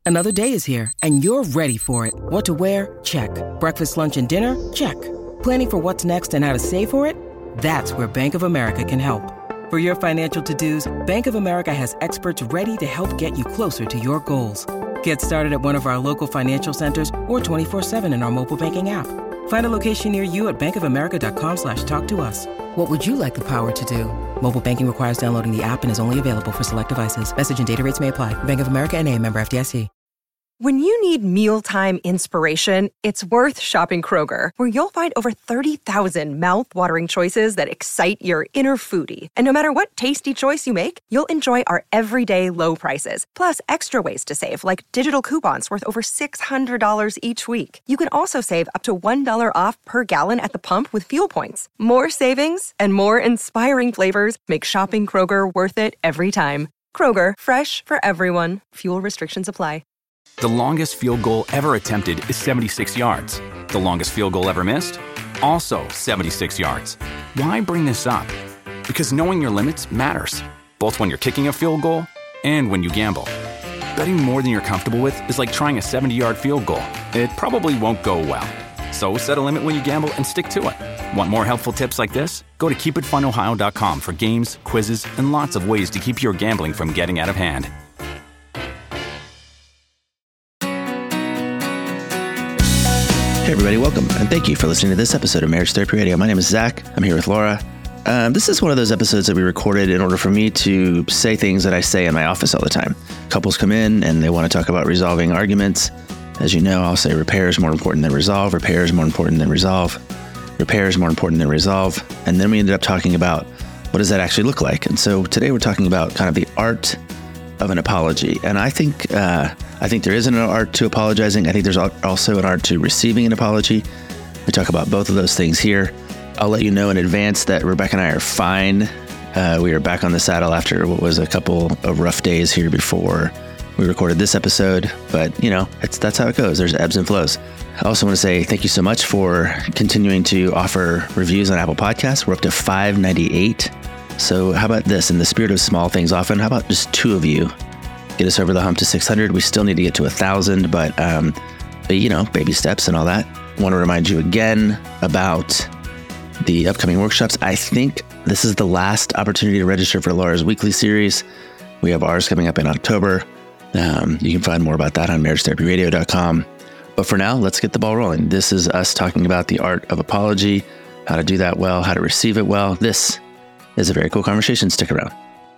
Another day is here, and you're ready for it. What to wear? Check. Breakfast, lunch, and dinner? Check. Planning for what's next and how to save for it? That's where Bank of America can help. For your financial to-dos, Bank of America has experts ready to help get you closer to your goals. Get started at one of our local financial centers or 24/7 in our mobile banking app. Find a location near you at bankofamerica.com/talktous. What would you like the power to do? Mobile banking requires downloading the app and is only available for select devices. Message and data rates may apply. Bank of America N.A., member FDIC. When you need mealtime inspiration, it's worth shopping Kroger, where you'll find over 30,000 mouth-watering choices that excite your inner foodie. And no matter what tasty choice you make, you'll enjoy our everyday low prices, plus extra ways to save, like digital coupons worth over $600 each week. You can also save up to $1 off per gallon at the pump with fuel points. More savings and more inspiring flavors make shopping Kroger worth it every time. Kroger, fresh for everyone. Fuel restrictions apply. The longest field goal ever attempted is 76 yards. The longest field goal ever missed? Also 76 yards. Why bring this up? Because knowing your limits matters, both when you're kicking a field goal and when you gamble. Betting more than you're comfortable with is like trying a 70-yard field goal. It probably won't go well. So set a limit when you gamble and stick to it. Want more helpful tips like this? Go to keepitfunohio.com for games, quizzes, and lots of ways to keep your gambling from getting out of hand. Hey everybody, welcome, and thank you for listening to this episode of Marriage Therapy Radio. My name is Zach. I'm here with Laura. This is one of those episodes that we recorded in order for me to say things that I say in my office all the time. Couples come in and they want to talk about resolving arguments. As you know, I'll say repair is more important than resolve. Repair is more important than resolve. Repair is more important than resolve. And then we ended up talking about what does that actually look like. And so today we're talking about kind of the art of an apology. And I think there is an art to apologizing. I think there's also an art to receiving an apology. We talk about both of those things here. I'll let you know in advance that Rebecca and I are fine. We are back on the saddle after what was a couple of rough days here before we recorded this episode. But, you know, that's how it goes. There's ebbs and flows. I also want to say thank you so much for continuing to offer reviews on Apple Podcasts. We're up to 598. So how about this? In the spirit of small things often, how about just two of you get us over the hump to 600? We still need to get to 1,000, but you know, baby steps and all that. I want to remind you again about the upcoming workshops. I think this is the last opportunity to register for Laura's weekly series. We have ours coming up in October. You can find more about that on marriagetherapyradio.com. But for now, let's get the ball rolling. This is us talking about the art of apology, how to do that well, how to receive it well. This is a very cool conversation. Stick around.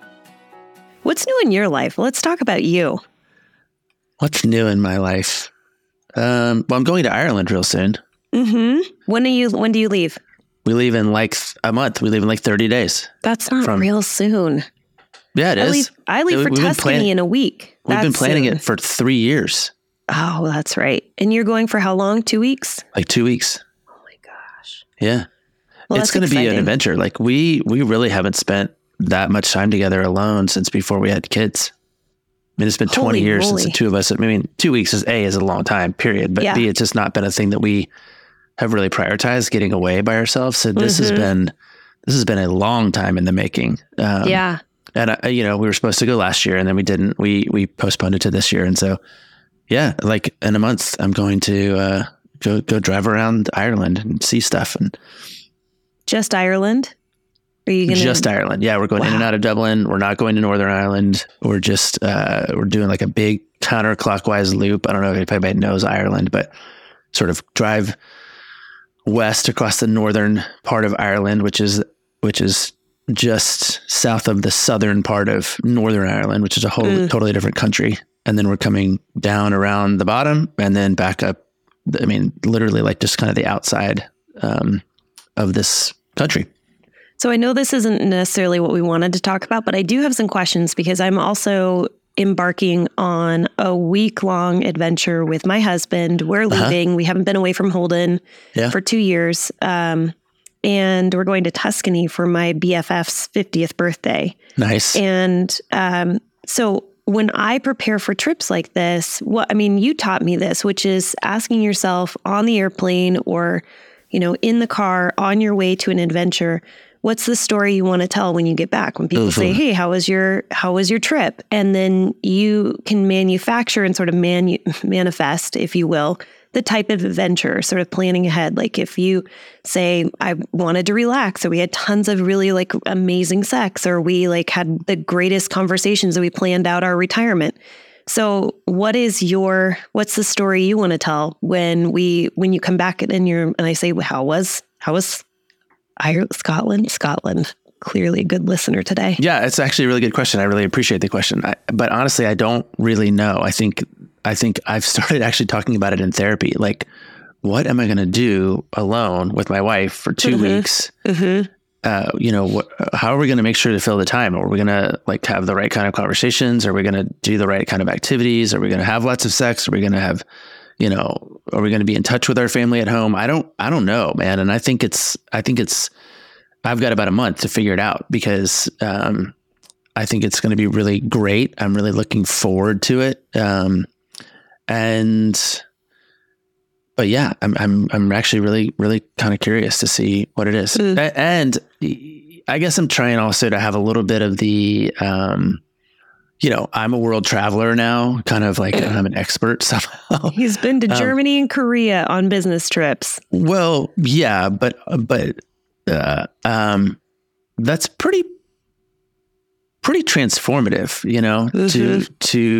What's new in your life? Let's talk about you. What's new in my life? Well, I'm going to Ireland real soon. Mm-hmm. When do you leave? We leave in like a month. We leave in like 30 days. That's not real soon. Yeah, it is. I leave for Tuscany in a week. We've been planning it for 3 years. Oh, that's right. And you're going for how long? 2 weeks? Like 2 weeks. Oh my gosh. Yeah. Well, it's going to be an adventure. Like we really haven't spent that much time together alone since before we had kids. I mean, it's been 20 years since the two of us. I mean, 2 weeks is a long time, period. But B, it's just not been a thing that we have really prioritized getting away by ourselves. So this has been a long time in the making. Yeah. And we were supposed to go last year and then we didn't. We postponed it to this year. And so, yeah, like in a month, I'm going to go drive around Ireland and see stuff. And just Ireland? Are you gonna... Just Ireland. Yeah, we're going in and out of Dublin. We're not going to Northern Ireland. We're just we're doing like a big counterclockwise loop. I don't know if anybody knows Ireland, but sort of drive west across the northern part of Ireland, which is just south of the southern part of Northern Ireland, which is a whole totally different country. And then we're coming down around the bottom and then back up. I mean, literally like just kind of the outside of this country. So I know this isn't necessarily what we wanted to talk about, but I do have some questions because I'm also embarking on a week-long adventure with my husband. We're leaving. We haven't been away from Holden for 2 years. And we're going to Tuscany for my BFF's 50th birthday. Nice. And so when I prepare for trips like this, you taught me this, which is asking yourself on the airplane or, in the car on your way to an adventure, what's the story you want to tell when you get back? When people say, hey, how was your trip? And then you can manufacture and sort of manifest, if you will, the type of adventure, sort of planning ahead. Like if you say, I wanted to relax, or we had tons of really like amazing sex, or we like had the greatest conversations and we planned out our retirement. So what's the story you want to tell when you come back and I say, well, how was Ireland? Scotland? Clearly a good listener today. Yeah, it's actually a really good question. I really appreciate the question. But honestly, I don't really know. I think I've started actually talking about it in therapy. Like, what am I going to do alone with my wife for 2 weeks? Mm-hmm. How are we going to make sure to fill the time? Are we going to like have the right kind of conversations? Are we going to do the right kind of activities? Are we going to have lots of sex? Are we going to have, are we going to be in touch with our family at home? I don't know, man. And I think I've got about a month to figure it out because, I think it's going to be really great. I'm really looking forward to it. But yeah, I'm actually really, really kind of curious to see what it is. And I guess I'm trying also to have a little bit of the, I'm a world traveler now, kind of like I'm an expert somehow. He's been to Germany and Korea on business trips. Well, yeah, but that's pretty transformative,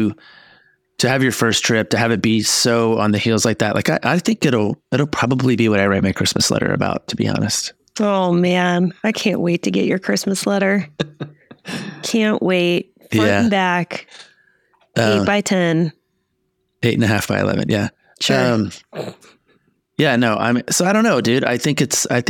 to have your first trip, to have it be so on the heels like that. Like, I think it'll probably be what I write my Christmas letter about, to be honest. Oh man, I can't wait to get your Christmas letter. Can't wait. Front and back, 8 by 10. 8.5 by 11. Yeah. Sure. Yeah, no, so I don't know, dude. I think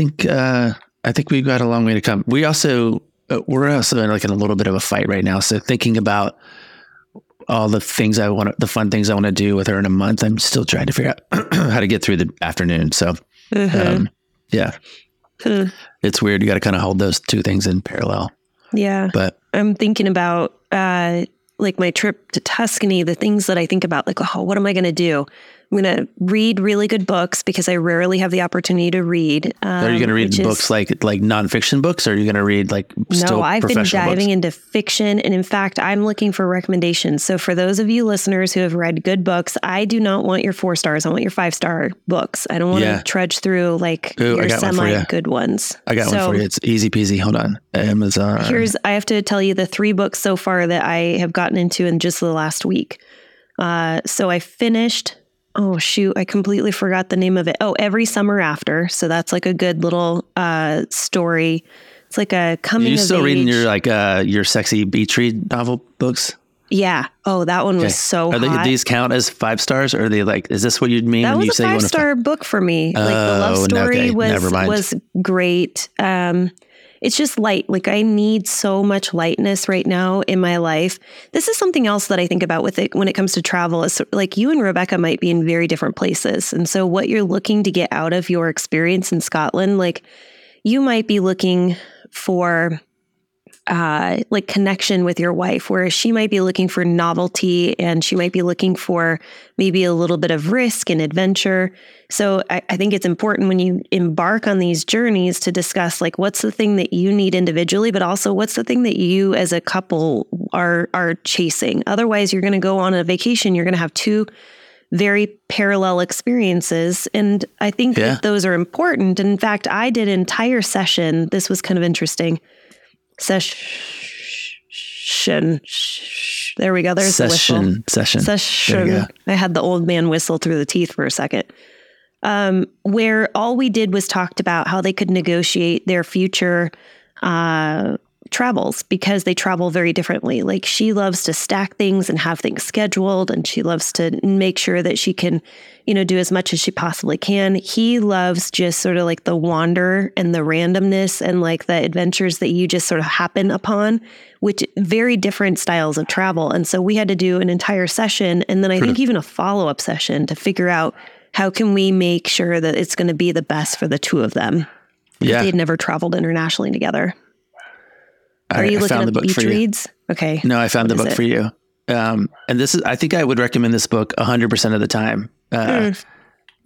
we've got a long way to come. We're also in a little bit of a fight right now. So thinking about all the the fun things I want to do with her in a month, I'm still trying to figure out how to get through the afternoon. So, yeah, it's weird. You got to kind of hold those two things in parallel. Yeah. But I'm thinking about, like my trip to Tuscany, the things that I think about, like, oh, what am I going to do? I'm going to read really good books because I rarely have the opportunity to read. Are you going to read books like nonfiction books, or are you going to read No, I've been diving into fiction. And in fact, I'm looking for recommendations. So for those of you listeners who have read good books, I do not want your 4 stars. I want your 5-star books. I don't want to trudge through your semi-good ones. I got one for you. It's easy peasy. Hold on. Amazon. I have to tell you the 3 books so far that I have gotten into in just the last week. So I finished... Oh, shoot. I completely forgot the name of it. Oh, Every Summer After. So that's like a good little story. It's like a coming of age. Are you still reading your sexy beach read novel books? Yeah. Oh, that one was so hot. These count as 5 stars? Or are they is this what you'd mean when you say you want to... That was a 5-star book for me. The love story was great. It's just light. I need so much lightness right now in my life. This is something else that I think about with it when it comes to travel is you and Rebecca might be in very different places. And so what you're looking to get out of your experience in Scotland, you might be looking for connection with your wife, whereas she might be looking for novelty and she might be looking for maybe a little bit of risk and adventure. So I think it's important when you embark on these journeys to discuss what's the thing that you need individually, but also what's the thing that you as a couple are chasing. Otherwise, you're going to go on a vacation. You're going to have 2 very parallel experiences. And I think that those are important. And in fact, I did an entire session. This was kind of interesting. Session. There we go. There's the whistle. Session. I had the old man whistle through the teeth for a second. Where all we did was talked about how they could negotiate their future travels because they travel very differently. She loves to stack things and have things scheduled, and she loves to make sure that she can, do as much as she possibly can. He loves just sort of the wander and the randomness and the adventures that you just sort of happen upon, which very different styles of travel. And so we had to do an entire session, and then I think even a follow-up session to figure out how can we make sure that it's going to be the best for the 2 of them. Yeah. They'd never traveled internationally together. Are you looking at beach reads? Okay. No, I found the book for you. And I think I would recommend this book 100% of the time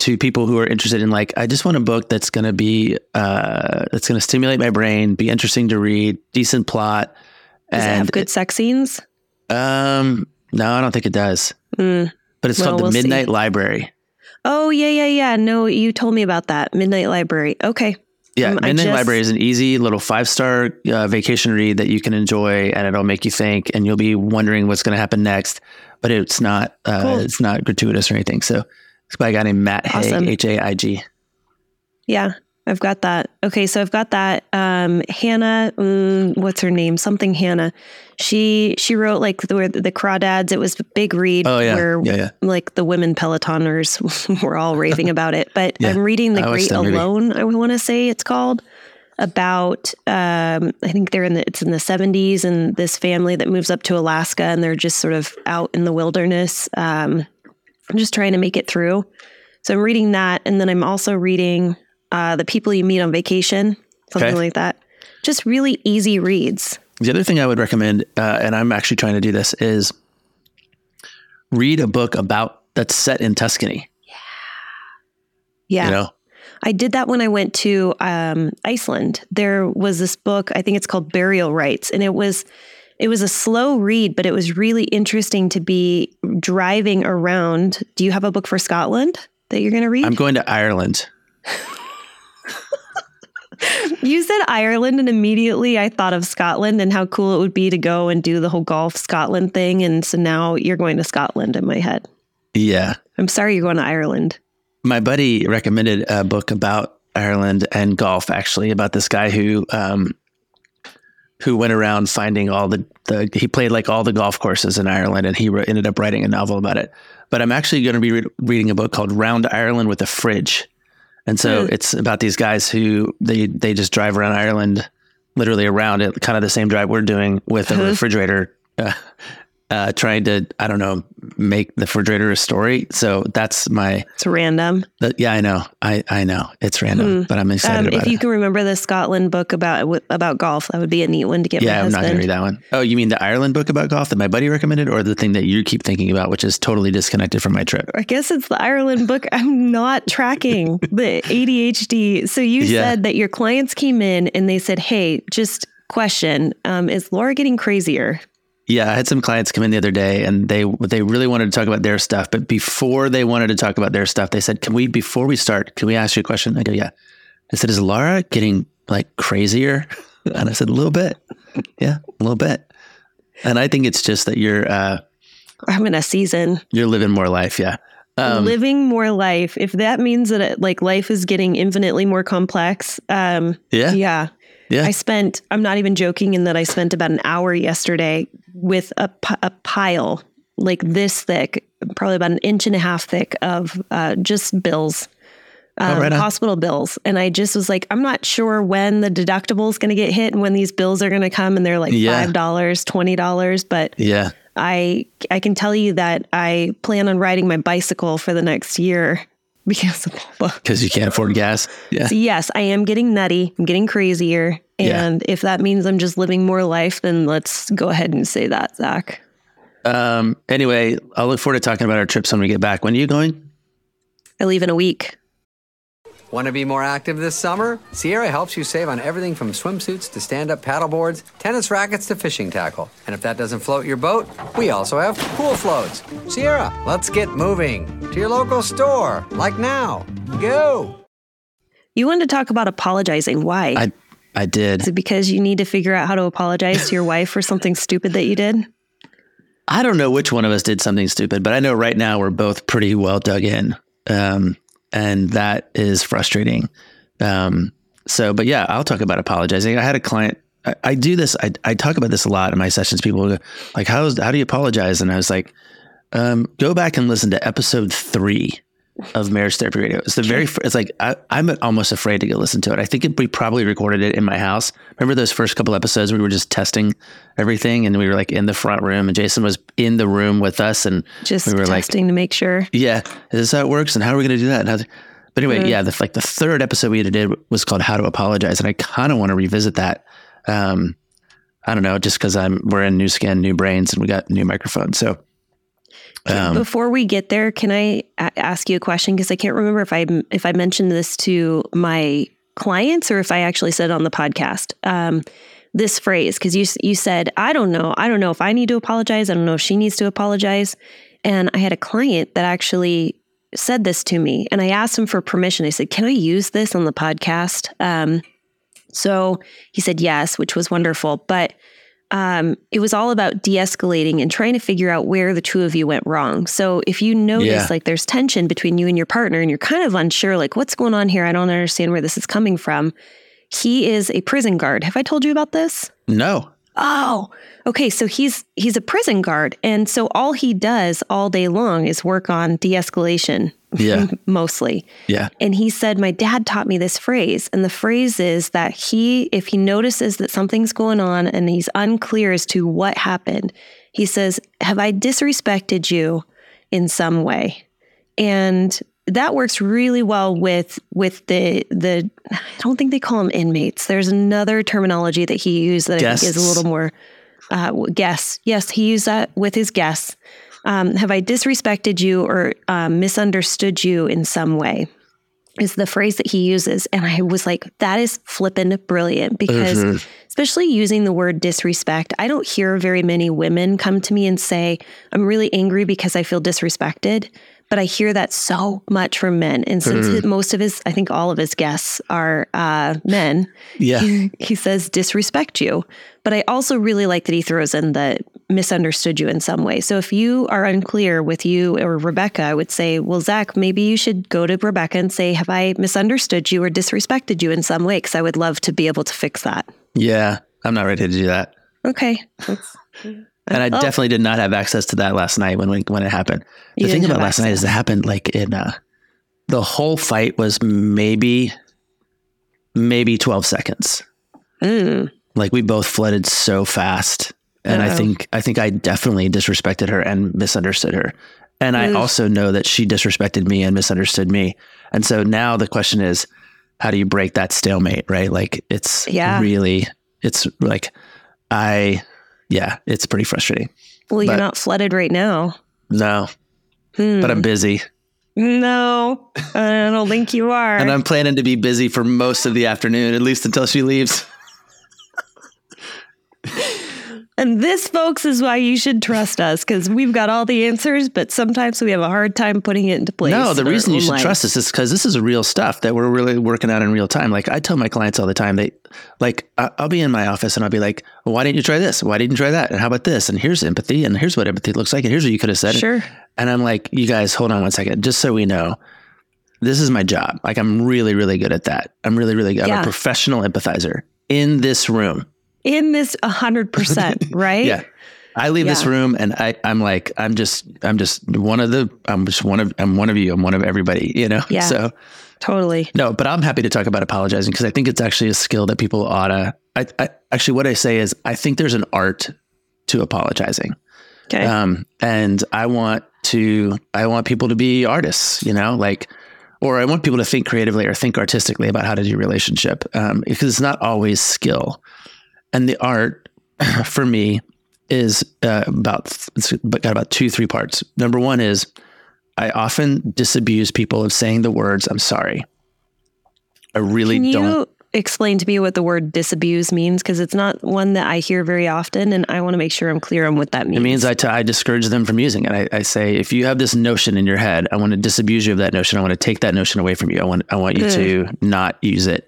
to people who are interested in like, I just want a book that's going to be, that's going to stimulate my brain, be interesting to read, decent plot. Does it have good sex scenes? No, I don't think it does. But it's called The Midnight Library. Oh, yeah. No, you told me about that. Midnight Library. Okay. Yeah, Midnight Library is an easy little 5-star vacation read that you can enjoy, and it'll make you think, and you'll be wondering what's going to happen next. But it's not it's not gratuitous or anything. So it's by a guy named Matt Haig, awesome. Haig. Yeah, I've got that. Okay, so I've got that. Hannah, what's her name? Something Hannah. She wrote like the Crawdads. It was a big read. Oh yeah, where like the women Pelotoners were all raving about it. But I'm reading The Great Alone. I want to say it's called, about I think it's in the 70s, and this family that moves up to Alaska, and they're just sort of out in the wilderness. I'm just trying to make it through. So I'm reading that, and then I'm also reading The People You Meet on Vacation, something like that. Just really easy reads. The other thing I would recommend, and I'm actually trying to do this, is read a book that's set in Tuscany. Yeah. You know? I did that when I went to Iceland. There was this book, I think it's called Burial Rites, and it was a slow read, but it was really interesting to be driving around. Do you have a book for Scotland that you're going to read? I'm going to Ireland. You said Ireland, and immediately I thought of Scotland and how cool it would be to go and do the whole golf Scotland thing. And so now you're going to Scotland in my head. Yeah. I'm sorry you're going to Ireland. My buddy recommended a book about Ireland and golf, actually, about this guy who went around finding all he played like all the golf courses in Ireland, and he ended up writing a novel about it. But I'm actually going to be reading a book called Round Ireland with a Fridge. And so it's about these guys who they just drive around Ireland, literally around it, kind of the same drive we're doing with a refrigerator, trying to, I don't know, make the refrigerator a story. So that's it's random. Yeah, I know. I know it's random, but I'm excited about it. If you can remember the Scotland book about golf, that would be a neat one to get my husband. Yeah, I'm not going to read that one. Oh, you mean the Ireland book about golf that my buddy recommended, or the thing that you keep thinking about, which is totally disconnected from my trip? I guess it's the Ireland book. I'm not tracking the ADHD. So you said that your clients came in and they said, hey, just question, is Laura getting crazier? Yeah, I had some clients come in the other day, and they really wanted to talk about their stuff. But before they wanted to talk about their stuff, they said, before we start, can we ask you a question? I go, yeah. I said, is Laura getting like crazier? And I said, a little bit. Yeah, a little bit. And I think it's just that you're I'm in a season. You're living more life. Yeah. Living more life. If that means that life is getting infinitely more complex. Yeah. I'm not even joking in that I spent about an hour yesterday with a pile like this thick, probably about 1.5 inches thick of just bills, hospital bills. And I just was like, I'm not sure when the deductible is going to get hit and when these bills are going to come, and they're like $5, $20. But I can tell you that I plan on riding my bicycle for the next year. Because you can't afford gas. Yeah. So yes, I am getting nutty. I'm getting crazier. And if that means I'm just living more life, then let's go ahead and say that, Zach. Anyway, I'll look forward to talking about our trips when we get back. When are you going? I leave in a week. Want to be more active this summer? Sierra helps you save on everything from swimsuits to stand-up paddleboards, tennis rackets to fishing tackle. And if that doesn't float your boat, we also have pool floats. Sierra, let's get moving to your local store, like now. Go! You wanted to talk about apologizing. Why? I did. Is it because you need to figure out how to apologize to your wife for something stupid that you did? I don't know which one of us did something stupid, but I know right now we're both pretty well dug in. And that is frustrating. But yeah, I'll talk about apologizing. I had a client, I do this. I talk about this a lot in my sessions. People go like, how do you apologize? And I was like, go back and listen to episode 3 of Marriage Therapy Radio. It's it's like, I'm almost afraid to go listen to it. I think we probably recorded it in my house. Remember those first couple episodes, we were just testing everything, and we were like in the front room, and Jason was in the room with us, and just we were testing to make sure. Yeah. Is this how it works? And how are we going to do that? But anyway, the third episode we did was called How to Apologize. And I kind of want to revisit that. I don't know, just because we're in new skin, new brains, and we got new microphones. So Before we get there, can I ask you a question? Because I can't remember if I mentioned this to my clients or if I actually said it on the podcast. This phrase, because you said, I don't know if I need to apologize. I don't know if she needs to apologize. And I had a client that actually said this to me, and I asked him for permission. I said, can I use this on the podcast? So he said yes, which was wonderful. But it was all about de-escalating and trying to figure out where the two of you went wrong. So if you notice like there's tension between you and your partner and you're kind of unsure, like what's going on here? I don't understand where this is coming from. He is a prison guard. Have I told you about this? No. Oh, okay. So he's a prison guard. And so all he does all day long is work on de-escalation. Yeah. Mostly. Yeah. And he said, my dad taught me this phrase. And the phrase is that if he notices that something's going on and he's unclear as to what happened, he says, have I disrespected you in some way? And that works really well with the I don't think they call them inmates. There's another terminology that he used that guests. I think is a little more guests. Yes, he used that with his guests. Have I disrespected you or misunderstood you in some way? Is the phrase that he uses. And I was like, that is flippin' brilliant because especially using the word disrespect, I don't hear very many women come to me and say, I'm really angry because I feel disrespected. But I hear that so much from men. And since most of his, I think all of his guests are men, he says disrespect you. But I also really like that he throws in the misunderstood you in some way. So if you are unclear with you or Rebecca, I would say, well, Zach, maybe you should go to Rebecca and say, have I misunderstood you or disrespected you in some way? Because I would love to be able to fix that. Yeah, I'm not ready to do that. Okay. And I definitely did not have access to that last night when it happened. The thing about last night is it happened like in the whole fight was maybe 12 seconds. Like we both flooded so fast. And I think I definitely disrespected her and misunderstood her. And I also know that she disrespected me and misunderstood me. And so now the question is, how do you break that stalemate, right? Like it's pretty frustrating. Well, you're not flooded right now. No, but I'm busy. No, I don't think you are. And I'm planning to be busy for most of the afternoon, at least until she leaves. And this, folks, is why you should trust us, because we've got all the answers, but sometimes we have a hard time putting it into place. No, the reason you should trust us is because this is real stuff that we're really working out in real time. Like I tell my clients all the time, I'll be in my office and I'll be like, well, why didn't you try this? Why didn't you try that? And how about this? And here's empathy. And here's what empathy looks like. And here's what you could have said. Sure. And I'm like, you guys, hold on one second. Just so we know, this is my job. Like I'm really, really good at that. I'm really, really good. I'm a professional empathizer in this room. In this 100%, right? Yeah. I leave this room and I'm one of you. I'm one of everybody, you know? Yeah, so totally. No, but I'm happy to talk about apologizing because I think it's actually a skill that people ought to, actually what I say is I think there's an art to apologizing. Okay. And I want people to be artists, you know, or I want people to think creatively or think artistically about how to do relationship. Because it's not always skill. And the art for me is got about 2-3 parts. Number one is I often disabuse people of saying the words, I'm sorry. I really don't. Can you explain to me what the word disabuse means? Because it's not one that I hear very often, and I want to make sure I'm clear on what that means. It means I discourage them from using it. I say, if you have this notion in your head, I want to disabuse you of that notion. I want to take that notion away from you. I want you to not use it.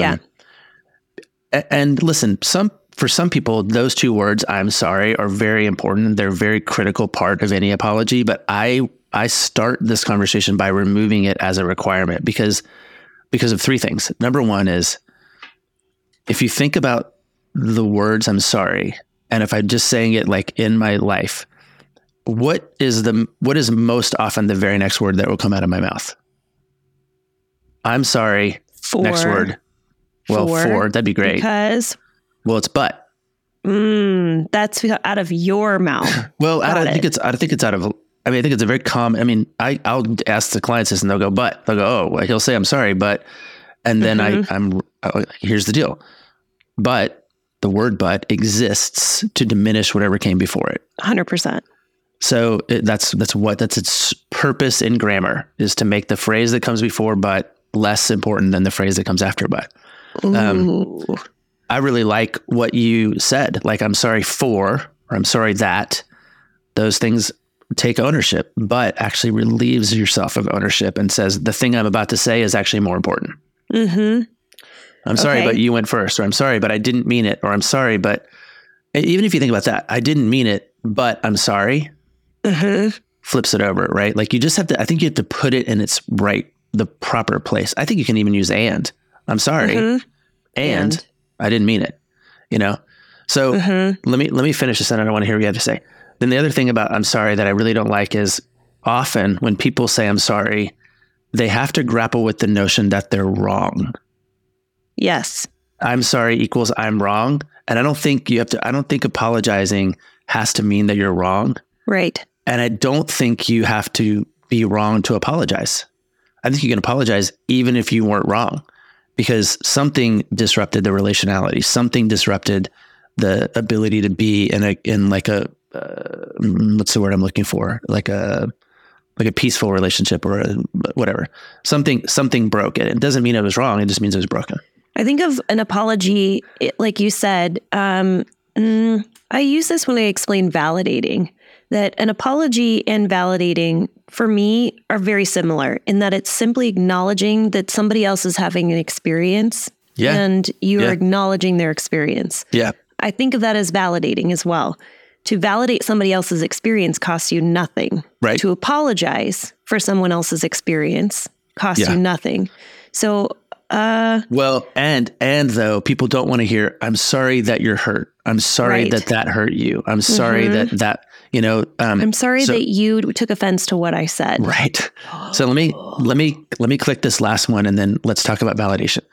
And listen, for some people, those 2 words, I'm sorry, are very important. They're a very critical part of any apology. But I start this conversation by removing it as a requirement because of 3 things. Number one is, if you think about the words, I'm sorry, and if I'm just saying it like in my life, what is most often the very next word that will come out of my mouth? I'm sorry. Next word. Well, 4, that'd be great. Because? Well, it's but. That's out of your mouth. Well, I think it's out of, I think it's a very common, I'll ask the clients this and they'll go, but. They'll go, oh, well, he'll say, I'm sorry, but. And then here's the deal. But, the word but exists to diminish whatever came before it. 100%. So that's its purpose in grammar, is to make the phrase that comes before but less important than the phrase that comes after but. I really like what you said, like I'm sorry for, or I'm sorry that. Those things take ownership, but actually relieves yourself of ownership and says the thing I'm about to say is actually more important. I'm sorry, but you went first, or I'm sorry, but I didn't mean it, or I'm sorry, but even if you think about that, I didn't mean it, but I'm sorry, flips it over, right? Like you just have to, I think you have to put it in its the proper place. I think you can even use and. I'm sorry, and I didn't mean it, So let me finish this, and I want to hear what you have to say. Then the other thing about I'm sorry that I really don't like is often when people say I'm sorry, they have to grapple with the notion that they're wrong. Yes. I'm sorry equals I'm wrong. And I don't think apologizing has to mean that you're wrong. Right. And I don't think you have to be wrong to apologize. I think you can apologize even if you weren't wrong, because something disrupted the relationality. Something disrupted the ability to be in like a, what's the word I'm looking for? Like a peaceful relationship or whatever. Something broke it. It doesn't mean it was wrong. It just means it was broken. I think of an apology, like you said, I use this when I explain validating, that an apology and validating for me are very similar in that it's simply acknowledging that somebody else is having an experience and you're acknowledging their experience. Yeah. I think of that as validating as well. To validate somebody else's experience costs you nothing. Right. To apologize for someone else's experience costs you nothing. So, well, and though people don't want to hear, I'm sorry that you're hurt. I'm sorry that hurt you. I'm sorry that I'm sorry that you took offense to what I said. Right. So let me click this last one, and then let's talk about validation.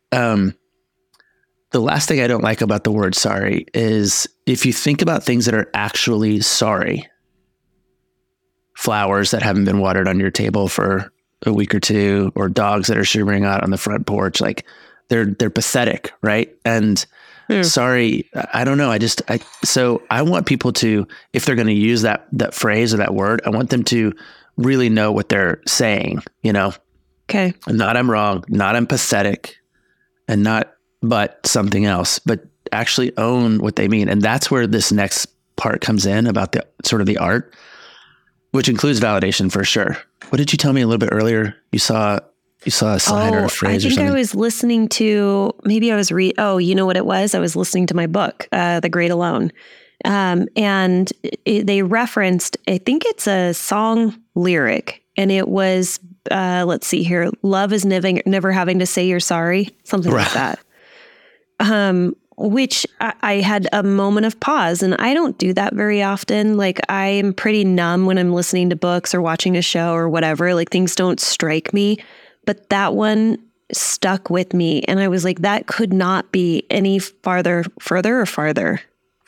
The last thing I don't like about the word sorry is if you think about things that are actually sorry, flowers that haven't been watered on your table for a week or two, or dogs that are shivering out on the front porch, like they're pathetic, right? And sorry, I don't know. So I want people to, if they're going to use that phrase or that word, I want them to really know what they're saying, Okay. Not I'm wrong, not I'm pathetic, and not but something else, but actually own what they mean. And that's where this next part comes in about the sort of the art, which includes validation for sure. What did you tell me a little bit earlier? You saw a sign or a phrase or something? I think I was listening to, maybe I was you know what it was? I was listening to my book, The Great Alone. And they referenced, I think it's a song lyric, and it was, let's see here, love is never having to say you're sorry, something like that. Which I had a moment of pause, and I don't do that very often. Like I am pretty numb when I'm listening to books or watching a show or whatever, like things don't strike me, but that one stuck with me. And I was like, that could not be any further. You're the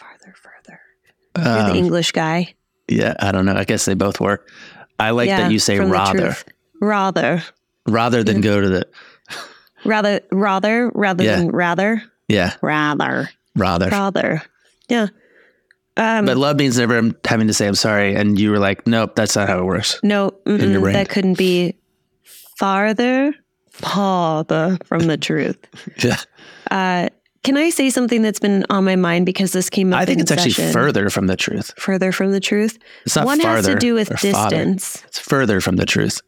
English guy. Yeah. I don't know. I guess they both work. I like that you say rather than go to the rather than rather. Yeah. Rather. Yeah. But love means never having to say I'm sorry. And you were like, nope, that's not how it works. No, that couldn't be farther from the truth. Yeah. Can I say something that's been on my mind because this came up? I think it's actually further from the truth. Further from the truth? It's not one farther. One has to do with distance. Father. It's further from the truth.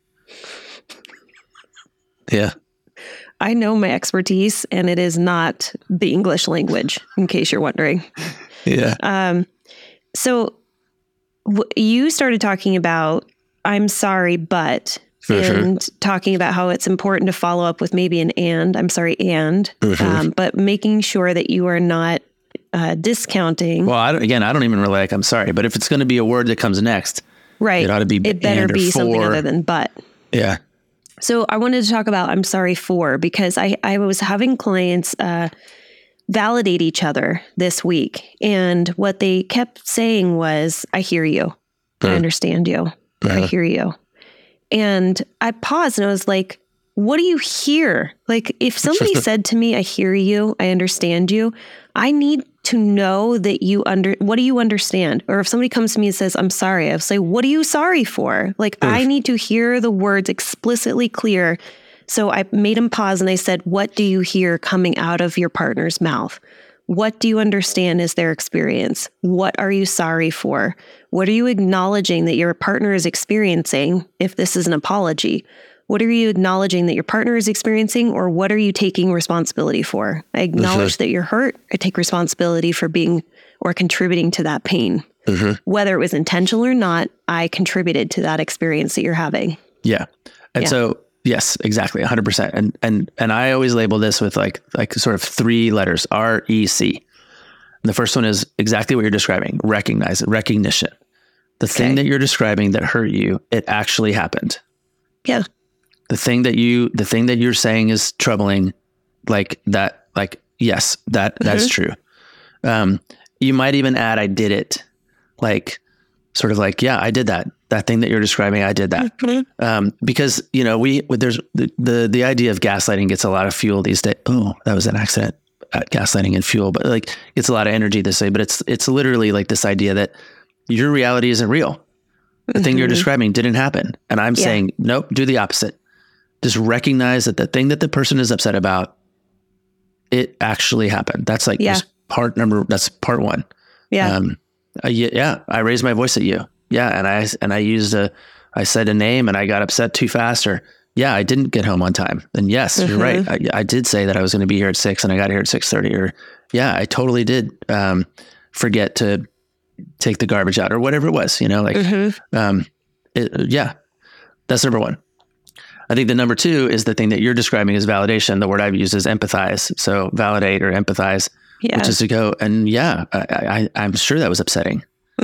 Yeah. I know my expertise, and it is not the English language, in case you're wondering. Yeah. So you started talking about I'm sorry, but, and talking about how it's important to follow up with maybe an and, I'm sorry, and, but making sure that you are not discounting. Well, I don't even really like I'm sorry, but if it's going to be a word that comes next, right, it ought to be it better and be something other than but. Yeah. So I wanted to talk about I'm sorry for, because I was having clients validate each other this week. And what they kept saying was, I hear you. I understand you. I hear you. And I paused and I was like, what do you hear? Like if somebody said to me, I hear you, I understand you, I need to know that what do you understand? Or if somebody comes to me and says, I'm sorry, I'll say, what are you sorry for? Like, I need to hear the words explicitly clear. So I made him pause and I said, what do you hear coming out of your partner's mouth? What do you understand is their experience? What are you sorry for? What are you acknowledging that your partner is experiencing if this is an apology? What are you acknowledging that your partner is experiencing, or what are you taking responsibility for? I acknowledge that you're hurt. I take responsibility for being or contributing to that pain. Whether it was intentional or not, I contributed to that experience that you're having. Yeah. And so, yes, exactly. 100%. And I always label this with like sort of 3 letters, REC. And the first one is exactly what you're describing. Recognition. The thing that you're describing that hurt you, it actually happened. Yeah. The thing that you're saying is troubling, like that, like, yes, that's true. You might even add, I did it. Like, sort of like, yeah, I did that. That thing that you're describing, I did that. Because, there's the idea of gaslighting gets a lot of fuel these days. Oh, that was an accident at gaslighting and fuel, but like, it's a lot of energy this way, but it's literally like this idea that your reality isn't real. The thing you're describing didn't happen. And I'm saying, nope, do the opposite. Just recognize that the thing that the person is upset about, it actually happened. That's like that's part 1. Yeah. I raised my voice at you. Yeah. And I said a name and I got upset too fast, or I didn't get home on time. And yes, you're right. I did say that I was going to be here at 6 and I got here at 6:30, or I totally did forget to take the garbage out, or whatever it was, that's number 1. I think the number 2 is the thing that you're describing as validation. The word I've used is empathize. So validate or empathize, which is to go, and I'm sure that was upsetting.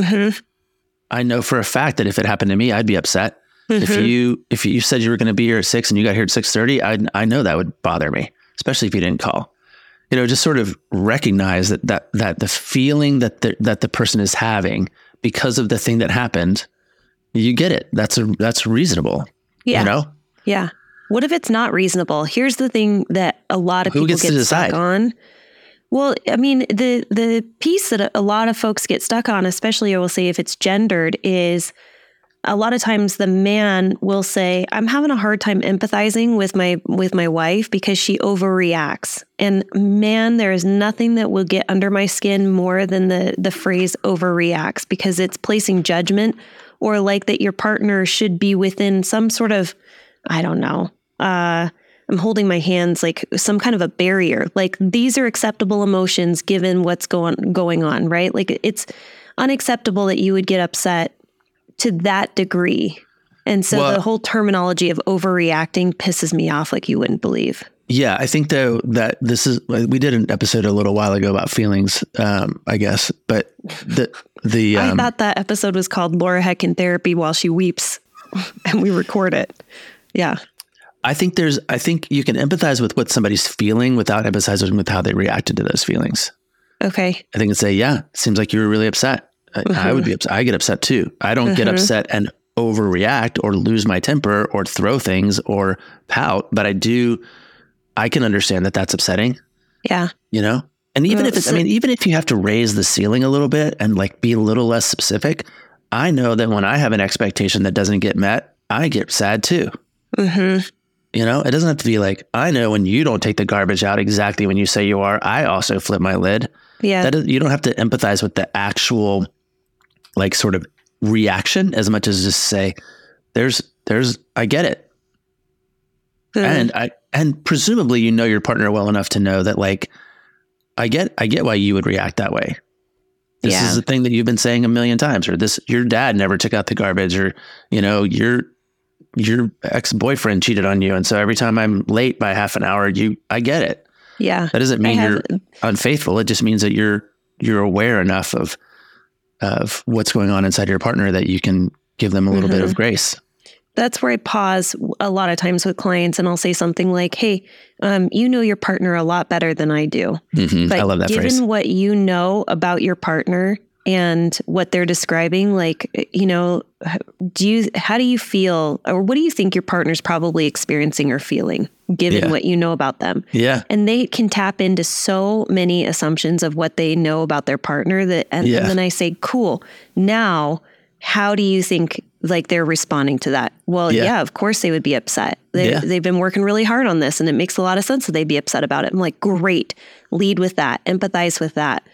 I know for a fact that if it happened to me, I'd be upset. If you said you were going to be here at 6 and you got here at 6:30, I know that would bother me, especially if you didn't call. Just sort of recognize that the feeling that the person is having because of the thing that happened, you get it. That's reasonable. Yeah. Yeah. What if it's not reasonable? Here's the thing that a lot of people get stuck on. Well, I mean, the piece that a lot of folks get stuck on, especially I will say if it's gendered, is a lot of times the man will say, I'm having a hard time empathizing with my wife because she overreacts. And man, there is nothing that will get under my skin more than the phrase overreacts, because it's placing judgment, or like that your partner should be within some sort of, I don't know, I'm holding my hands like some kind of a barrier. Like, these are acceptable emotions given what's going on, right? Like, it's unacceptable that you would get upset to that degree. And so the whole terminology of overreacting pisses me off like you wouldn't believe. Yeah, I think though that we did an episode a little while ago about feelings, I guess, but I thought that episode was called Laura Heck in Therapy While She Weeps, and we record it. Yeah. I think you can empathize with what somebody's feeling without empathizing with how they reacted to those feelings. Okay. I think it's seems like you were really upset. I would be upset. I get upset too. I don't get upset and overreact or lose my temper or throw things or pout, but I can understand that that's upsetting. Yeah. And even even if you have to raise the ceiling a little bit and like be a little less specific, I know that when I have an expectation that doesn't get met, I get sad too. It doesn't have to be like, I know when you don't take the garbage out exactly when you say you are, I also flip my lid. Yeah. You don't have to empathize with the actual like sort of reaction as much as just say, I get it. And presumably, your partner well enough to know that like, I get why you would react that way. This is the thing that you've been saying a million times, or your dad never took out the garbage, or, your ex-boyfriend cheated on you. And so every time I'm late by half an hour, I get it. Yeah. That doesn't mean you're unfaithful. It just means that you're aware enough of what's going on inside your partner that you can give them a little bit of grace. That's where I pause a lot of times with clients, and I'll say something like, hey, you know your partner a lot better than I do. But I love that phrase. Given what you know about your partner, and what they're describing, like, you know, how do you feel, or what do you think your partner's probably experiencing or feeling, given what you know about them? Yeah. And they can tap into so many assumptions of what they know about their partner and then I say, cool. Now, how do you think like they're responding to that? Well, yeah, of course they would be upset. They've been working really hard on this, and it makes a lot of sense that they'd be upset about it. I'm like, great, lead with that, empathize with that.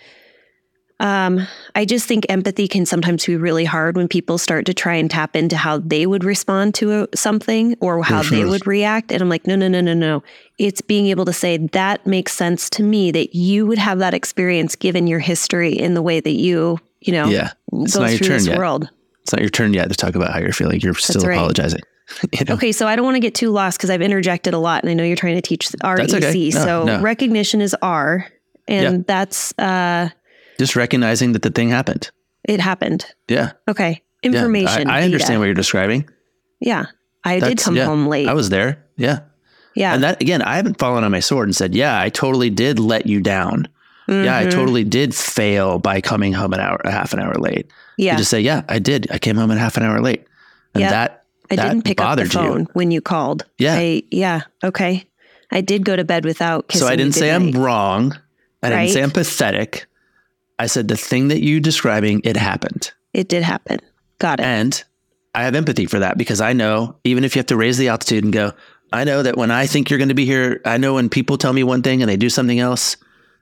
I just think empathy can sometimes be really hard when people start to try and tap into how they would respond to something or how they would react. And I'm like, no. It's being able to say, that makes sense to me that you would have that experience given your history in the way that you know, go through this world. It's not your turn yet to talk about how you're feeling. You're still apologizing. You know? Okay, so I don't want to get too lost because I've interjected a lot, and I know you're trying to teach REC. Okay. No. Recognition is R, and that's... just recognizing that the thing happened. It happened. Yeah. Okay. Information. I understand what you're describing. Yeah. I did come home late. I was there. Yeah. Yeah. And that, again, I haven't fallen on my sword and said, yeah, I totally did let you down. Mm-hmm. Yeah, I totally did fail by coming home a half an hour late. Yeah. You just say, yeah, I did. I came home a half an hour late. And that I didn't pick up the phone when you called. Yeah. Okay. I did go to bed without kissing you. So I didn't say I'm wrong. I didn't say I'm pathetic. I said the thing that you're describing, it happened. It did happen. Got it. And I have empathy for that because I know, even if you have to raise the altitude and go, I know that when I think you're going to be here, I know when people tell me one thing and they do something else,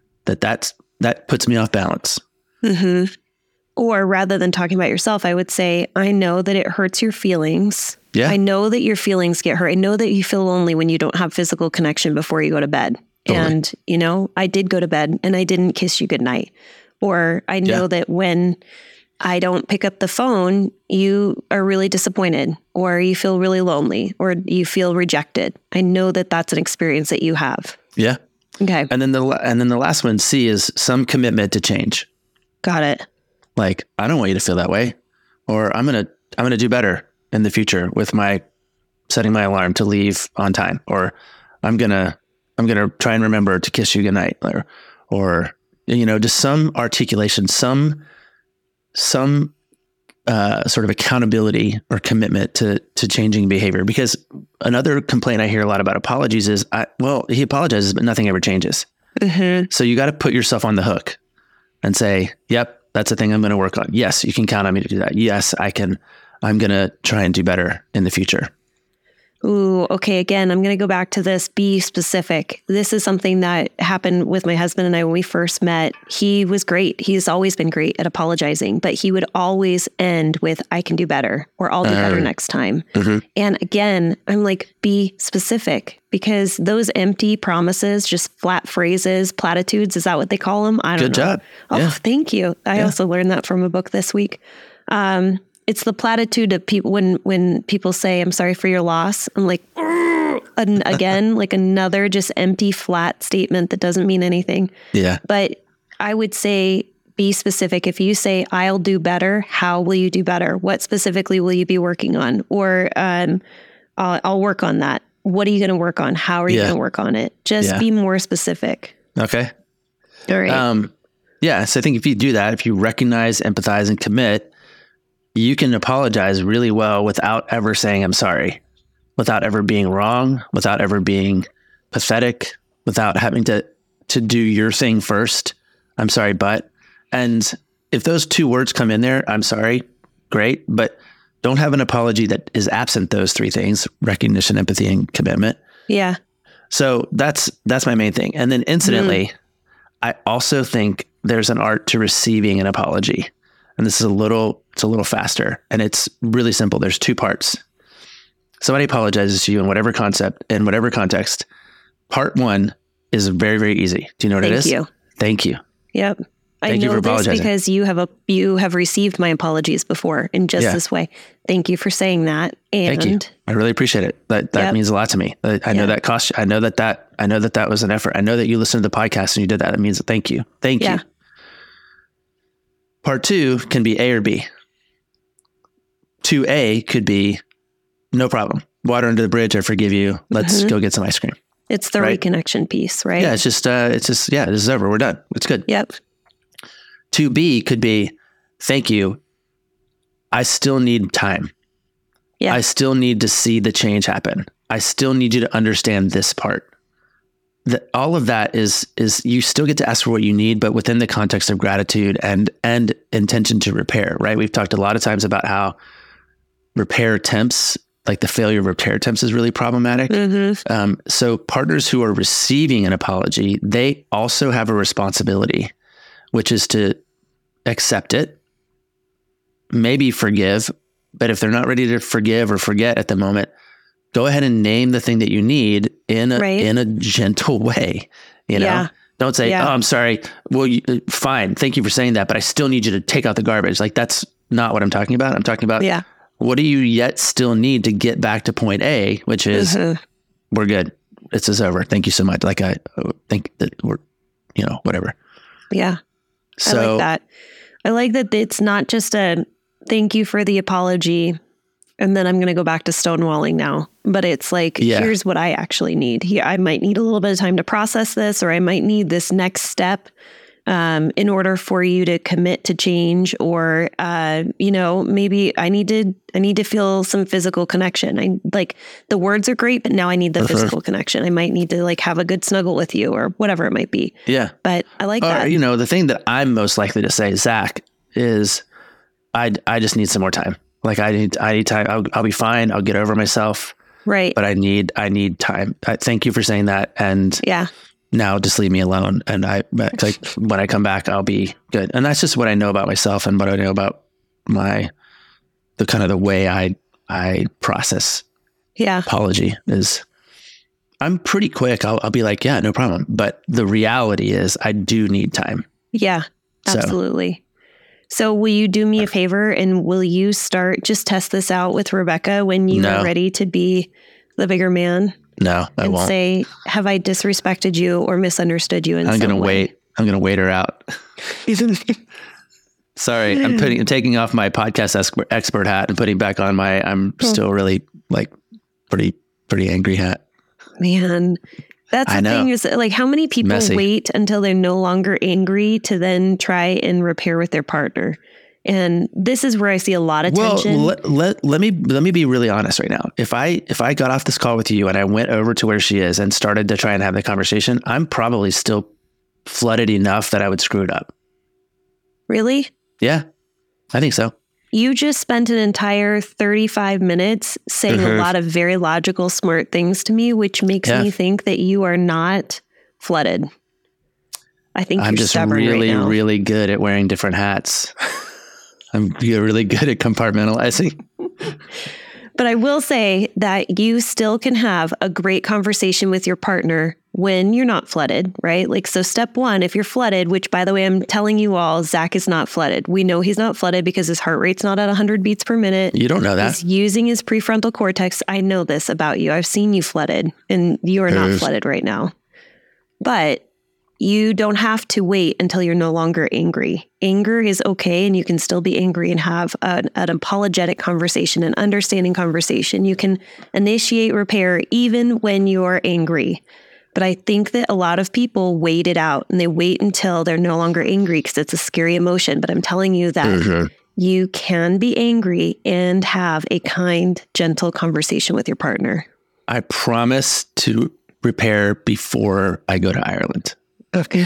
that puts me off balance. Mm-hmm. Or rather than talking about yourself, I would say, I know that it hurts your feelings. Yeah. I know that your feelings get hurt. I know that you feel lonely when you don't have physical connection before you go to bed. Totally. And, you know, I did go to bed and I didn't kiss you goodnight. Or I know that when I don't pick up the phone, you are really disappointed, or you feel really lonely, or you feel rejected. I know that that's an experience that you have. Yeah. Okay. And then the last one, C, is some commitment to change. Got it. Like, I don't want you to feel that way, or I'm gonna do better in the future with my setting my alarm to leave on time, or I'm gonna try and remember to kiss you goodnight, or you know, just some articulation, some sort of accountability or commitment to changing behavior. Because another complaint I hear a lot about apologies is, he apologizes, but nothing ever changes. Mm-hmm. So you got to put yourself on the hook and say, yep, that's the thing I'm going to work on. Yes, you can count on me to do that. Yes, I can. I'm going to try and do better in the future. Ooh, okay. Again, I'm going to go back to this. Be specific. This is something that happened with my husband and I when we first met. He was great. He's always been great at apologizing, but he would always end with, I can do better, or I'll do better next time. Mm-hmm. And again, I'm like, be specific, because those empty promises, just flat phrases, platitudes, is that what they call them? I don't know. Good job. Oh, thank you. I also learned that from a book this week. It's the platitude of people when people say, I'm sorry for your loss. I'm like, and again, like another just empty, flat statement that doesn't mean anything. Yeah. But I would say, be specific. If you say, I'll do better, how will you do better? What specifically will you be working on? Or I'll work on that. What are you going to work on? How are you going to work on it? Just be more specific. Okay. All right. So I think if you do that, if you recognize, empathize, and commit, you can apologize really well without ever saying, I'm sorry, without ever being wrong, without ever being pathetic, without having to do your thing first. I'm sorry, but, and if those two words come in there, I'm sorry, great, but don't have an apology that is absent those three things: recognition, empathy, and commitment. Yeah. So that's my main thing. And then incidentally, I also think there's an art to receiving an apology. And this is a little faster, and it's really simple. There's two parts. Somebody apologizes to you in whatever context. Part one is very, very easy. Do you know what it is? Thank you. Yep. I know this because you have received my apologies before in just this way. Thank you for saying that. And thank you. I really appreciate it. That means a lot to me. I know that cost. I know that was an effort. I know that you listened to the podcast and you did that. It means thank you. Thank you. Part two can be A or B. 2A could be, no problem. Water under the bridge. I forgive you. Let's go get some ice cream. It's the reconnection piece, right? Yeah. This is over. We're done. It's good. Yep. 2B could be, thank you. I still need time. Yeah. I still need to see the change happen. I still need you to understand this part. All of that is you still get to ask for what you need, but within the context of gratitude and intention to repair, right? We've talked a lot of times about how repair attempts, like the failure of repair attempts, is really problematic. So partners who are receiving an apology, they also have a responsibility, which is to accept it, maybe forgive, but if they're not ready to forgive or forget at the moment, go ahead and name the thing that you need in a gentle way. Don't say, "Oh, I'm sorry. Well, fine. Thank you for saying that, but I still need you to take out the garbage." Like, that's not what I'm talking about. I'm talking about, what do you yet still need to get back to point A, which is, we're good. This is over. Thank you so much. Like, I think that we're, whatever. Yeah. So, I like that. I like that it's not just a thank you for the apology, and then I'm going to go back to stonewalling now. But it's like, here's what I actually need. Here, I might need a little bit of time to process this, or I might need this next step in order for you to commit to change, or maybe I need to feel some physical connection. I like the words are great, but now I need the physical connection. I might need to like have a good snuggle with you, or whatever it might be. Yeah, but I like that. The thing that I'm most likely to say, Zach, is I just need some more time. Like, I need time. I'll be fine. I'll get over myself. Right. But I need time. Thank you for saying that. And now just leave me alone. And when I come back, I'll be good. And that's just what I know about myself and what I know about the way I process apology is I'm pretty quick. I'll be like, yeah, no problem. But the reality is I do need time. Yeah, absolutely. So will you do me a favor and will you just test this out with Rebecca when you are ready to be the bigger man? No, I won't. And say, have I disrespected you or misunderstood you in some way? I'm going to wait her out. Sorry, I'm taking off my podcast expert hat and putting back on I'm still really like pretty angry hat. Man, that's the thing is like how many people wait until they're no longer angry to then try and repair with their partner. And this is where I see a lot of tension. Let me be really honest right now. If I got off this call with you and I went over to where she is and started to try and have the conversation, I'm probably still flooded enough that I would screw it up. Really? Yeah, I think so. You just spent an entire 35 minutes saying a lot of very logical, smart things to me, which makes me think that you are not flooded. I think I'm just really good at wearing different hats. You're really good at compartmentalizing. But I will say that you still can have a great conversation with your partner when you're not flooded, right? Like, so step one, if you're flooded, which by the way, I'm telling you all, Zach is not flooded. We know he's not flooded because his heart rate's not at 100 beats per minute. You don't know that. He's using his prefrontal cortex. I know this about you. I've seen you flooded and you are not flooded right now. But you don't have to wait until you're no longer angry. Anger is okay, and you can still be angry and have an apologetic conversation, an understanding conversation. You can initiate repair even when you're angry. But I think that a lot of people wait it out, and they wait until they're no longer angry because it's a scary emotion. But I'm telling you that you can be angry and have a kind, gentle conversation with your partner. I promise to repair before I go to Ireland. Okay.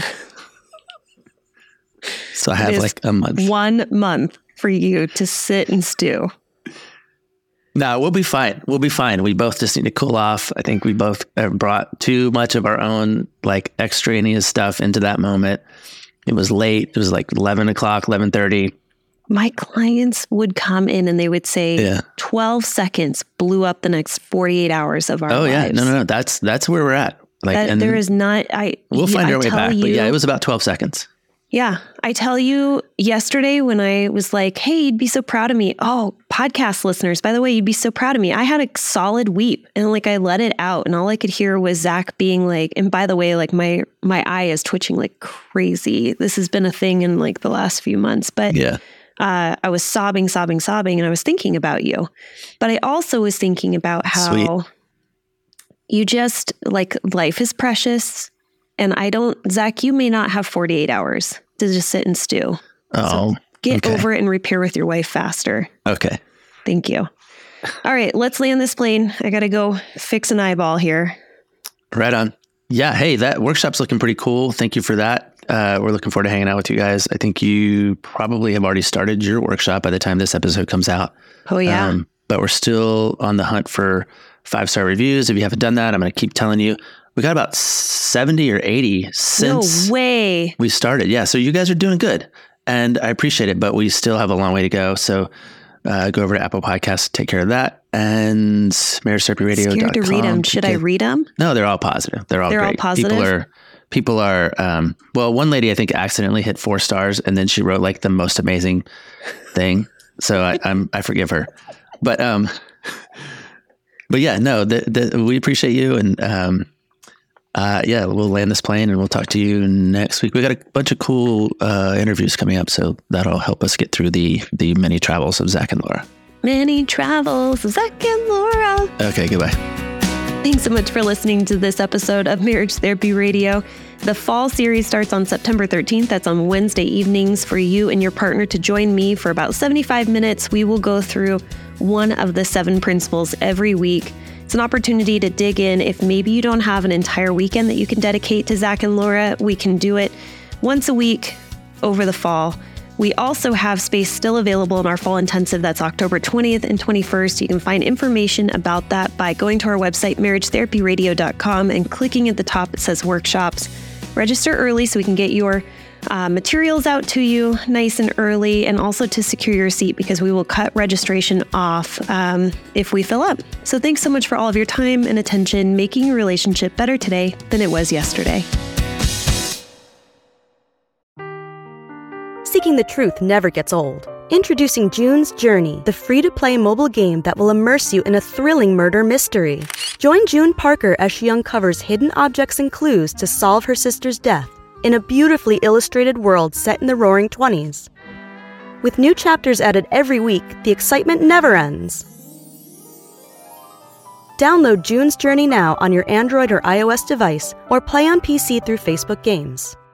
So I have like a month. 1 month for you to sit and stew. No, we'll be fine. We'll be fine. We both just need to cool off. I think we both have brought too much of our own like extraneous stuff into that moment. It was late. It was like 11 o'clock, 11:30. My clients would come in and they would say 12 seconds blew up the next 48 hours of our lives. Oh yeah. No. That's where we're at. Like, there is not, we'll find our way back. But yeah, it was about 12 seconds. Yeah. I tell you yesterday when I was like, hey, you'd be so proud of me. Oh, podcast listeners, by the way, you'd be so proud of me. I had a solid weep and like I let it out and all I could hear was Zach being like, and by the way, like my eye is twitching like crazy. This has been a thing in like the last few months, but I was sobbing and I was thinking about you. But I also was thinking about how you just like life is precious. And Zach, you may not have 48 hours to just sit and stew. Oh, so Get over it and repair with your wife faster. Okay. Thank you. All right, let's land this plane. I got to go fix an eyeball here. Right on. Yeah. Hey, that workshop's looking pretty cool. Thank you for that. We're looking forward to hanging out with you guys. I think you probably have already started your workshop by the time this episode comes out. Oh, yeah. But we're still on the hunt for 5-star reviews. If you haven't done that, I'm going to keep telling you. We got about 70 or 80 since we started. Yeah. So you guys are doing good. And I appreciate it, but we still have a long way to go. So go over to Apple Podcasts, take care of that. And MarriageTherapyRadio.com. Scared to read them. Should I read them? No, they're all positive. They're all great. All positive? People are, well, one lady I think accidentally hit 4 stars and then she wrote like the most amazing thing. So I forgive her. But yeah, no, we appreciate you. And yeah, we'll land this plane and we'll talk to you next week. We got a bunch of cool interviews coming up. So that'll help us get through the many travels of Zach and Laura. Many travels of Zach and Laura. Okay, goodbye. Thanks so much for listening to this episode of Marriage Therapy Radio. The fall series starts on September 13th. That's on Wednesday evenings for you and your partner to join me for about 75 minutes. We will go through one of the 7 principles every week. It's an opportunity to dig in. If maybe you don't have an entire weekend that you can dedicate to Zach and Laura, we can do it once a week over the fall. We also have space still available in our fall intensive. That's October 20th and 21st. You can find information about that by going to our website, marriagetherapyradio.com, and clicking at the top, it says workshops. Register early so we can get your materials out to you nice and early, and also to secure your seat because we will cut registration off if we fill up. So thanks so much for all of your time and attention, making your relationship better today than it was yesterday. Seeking the truth never gets old. Introducing June's Journey, the free-to-play mobile game that will immerse you in a thrilling murder mystery. Join June Parker as she uncovers hidden objects and clues to solve her sister's death in a beautifully illustrated world set in the Roaring 20s. With new chapters added every week, the excitement never ends. Download June's Journey now on your Android or iOS device, or play on PC through Facebook Games.